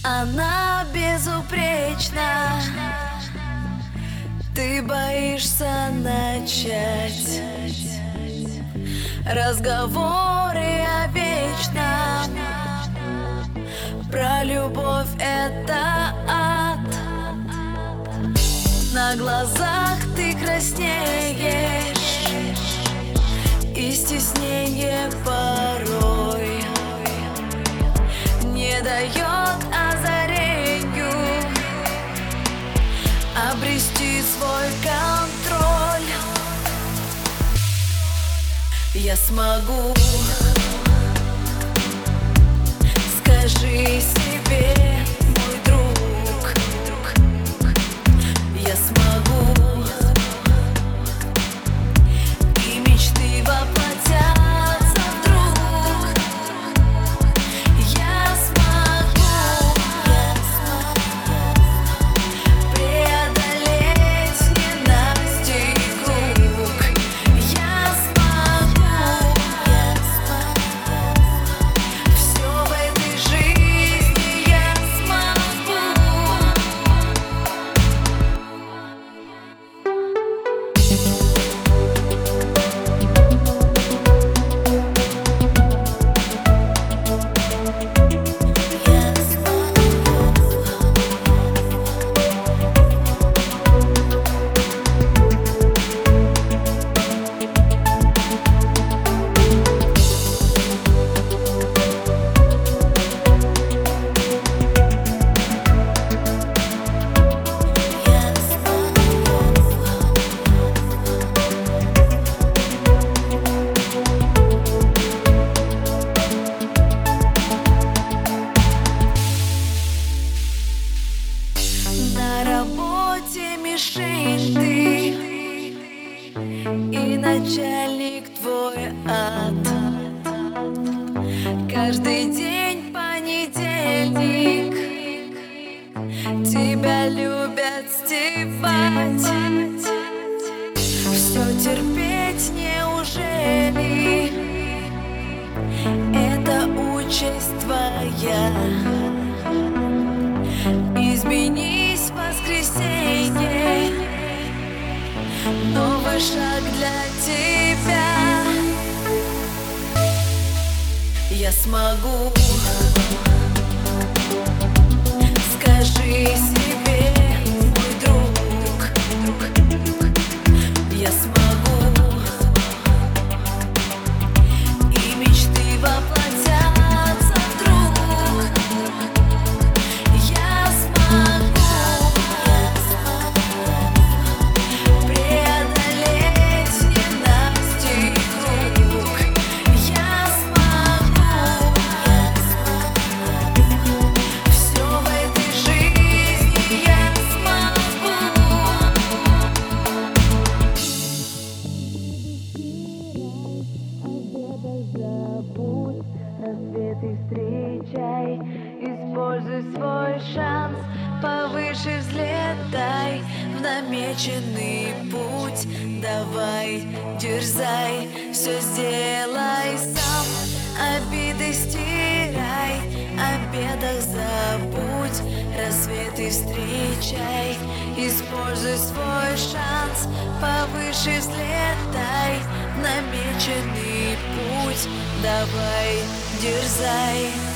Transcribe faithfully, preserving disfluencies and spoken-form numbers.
Она безупречна, ты боишься начать разговоры о вечном. Про любовь — это ад. На глазах ты краснеешь, и стеснение порой не дает озарению обрести свой контроль. Я смогу, скажи себе, мой друг, я смогу, и мечты воплотятся вдруг. Я смогу, я смогу преодолеть ненастий круг. Я смогу, я смогу все в этой жизни, я смогу. На работе мишень ты, и начальник твой ад. Каждый день понедельник, тебя любят стебать. Все терпеть неужели это участь твоя? Изменись в воскресенье, новый шаг для тебя. Я смогу, скажи себе, мой друг, я смогу, и мечты воплотятся вдруг. Я смогу, я смогу преодолеть ненастий круг. Я смогу, я смогу все в этой жизни, я смогу. Забудь, рассветы встречай, используй свой шанс, повыше взлетай в намеченный путь. Давай, дерзай, все сделай сам, обиды стирай, о бедах забудь, рассветы встречай, используй свой шанс, повыше взлетай в намеченный путь. Давай, дерзай.